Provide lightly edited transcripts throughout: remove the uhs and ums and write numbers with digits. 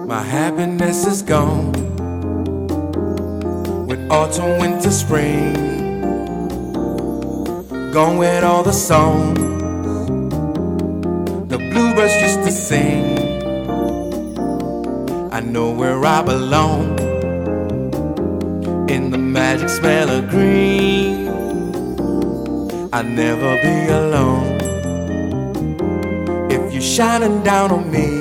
My happiness is gone with autumn, winter, spring. Gone with all the songs the bluebirds used to sing. I know where I belong, in the magic smell of green. I'll never be alone if you're shining down on me.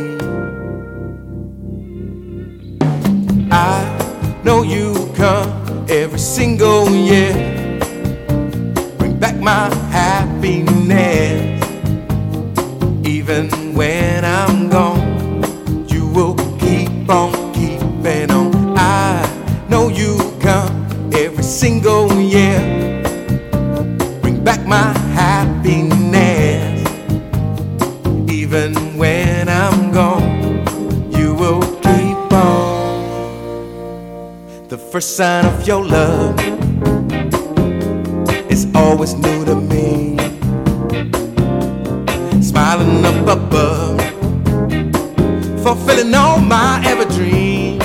I know you come every single year, bring back my happiness. Even when I'm gone, you will keep on keeping on. I know you come every single year, bring back my happiness. Even when I'm gone, you will keep on. The first sign of your love is always new to me. Smiling up above, fulfilling all my ever dreams.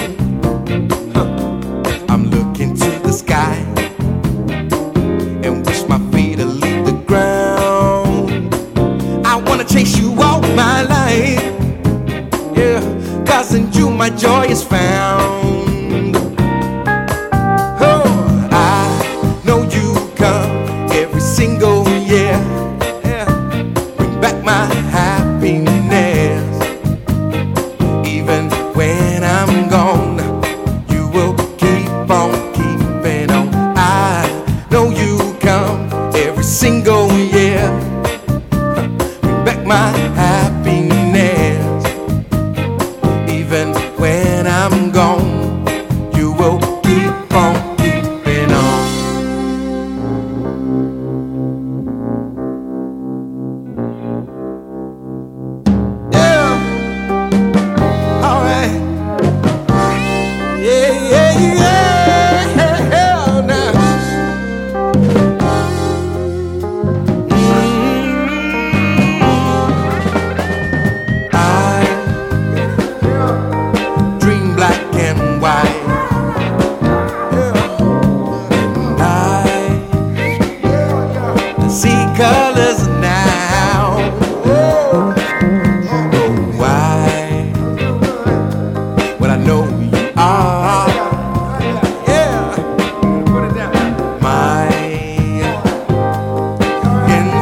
I'm looking to the sky and wish my feet to leave the ground. I wanna chase you all my life, yeah, 'cause in you my joy is found. Oh, I know you come every single year, yeah, bring back my happiness. Even when I'm gone, you will keep on keeping on. I know you come every single year, bring back my happiness. Even when I'm gone, you will keep on keeping on. Yeah, alright. Yeah, yeah, yeah, now. I dream black and white, and I see colors now. Oh, why? Well, I know you are, yeah, my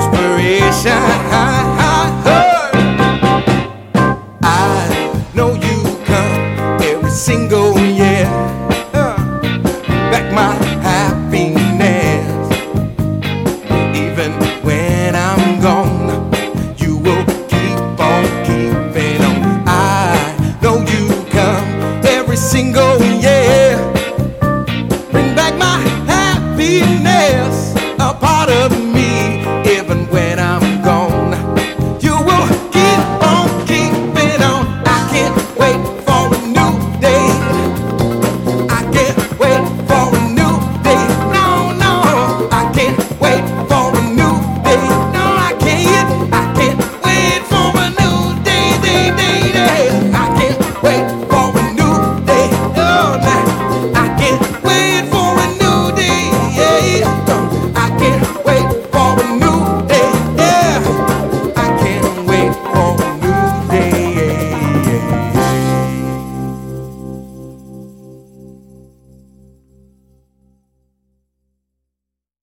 inspiration. I know you